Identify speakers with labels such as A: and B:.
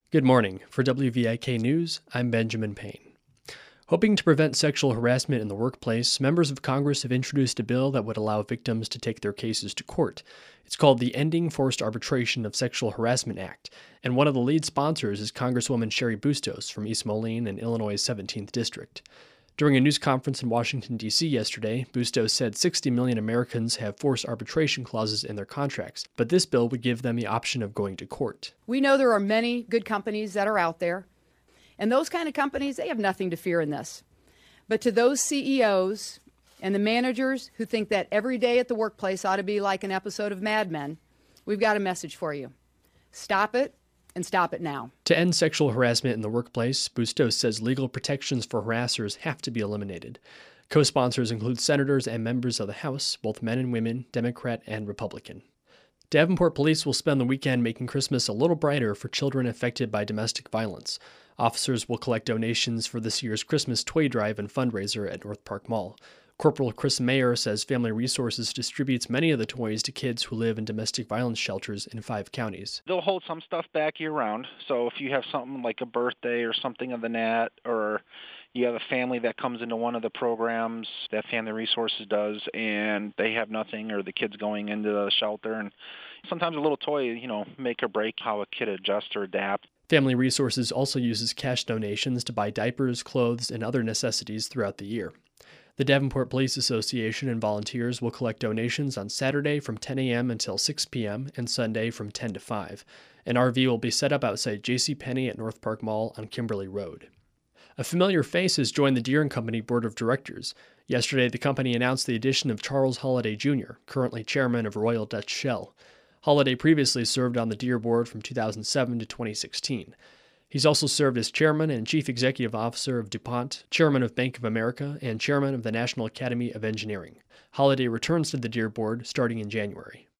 A: Good morning. For WVIK News, I'm Benjamin Payne. Hoping to prevent sexual harassment in the workplace, members of Congress have introduced a bill that would allow victims to take their cases to court. It's called the Ending Forced Arbitration of Sexual Harassment Act, and one of the lead sponsors is Congresswoman Cheri Bustos from East Moline in Illinois' 17th District. During a news conference in Washington, D.C. yesterday, Bustos said 60 million Americans have forced arbitration clauses in their contracts, but this bill would give them the option of going to court.
B: We know there are many good companies that are out there, and those kind of companies, they have nothing to fear in this. But to those CEOs and the managers who think that every day at the workplace ought to be like an episode of Mad Men, we've got a message for you. Stop it. And stop it now.
A: To end sexual harassment in the workplace, Bustos says legal protections for harassers have to be eliminated. Co-sponsors include senators and members of the House, both men and women, Democrat and Republican. Davenport police will spend the weekend making Christmas a little brighter for children affected by domestic violence. Officers will collect donations for this year's Christmas toy drive and fundraiser at North Park Mall. Corporal Chris Mayer says Family Resources distributes many of the toys to kids who live in domestic violence shelters in 5 counties.
C: They'll hold some stuff back year-round, so if you have something like a birthday or something of the nat, or you have a family that comes into one of the programs that Family Resources does and they have nothing, or the kid's going into the shelter, and sometimes a little toy, make or break how a kid adjusts or adapts.
A: Family Resources also uses cash donations to buy diapers, clothes, and other necessities throughout the year. The Davenport Police Association and volunteers will collect donations on Saturday from 10 a.m. until 6 p.m. and Sunday from 10 to 5. An RV will be set up outside JCPenney at North Park Mall on Kimberly Road. A familiar face has joined the Deere & Company Board of Directors. Yesterday, the company announced the addition of Charles Holliday Jr., currently chairman of Royal Dutch Shell. Holliday previously served on the Deere board from 2007 to 2016. He's also served as chairman and chief executive officer of DuPont, chairman of Bank of America, and chairman of the National Academy of Engineering. Holliday returns to the Deere board starting in January.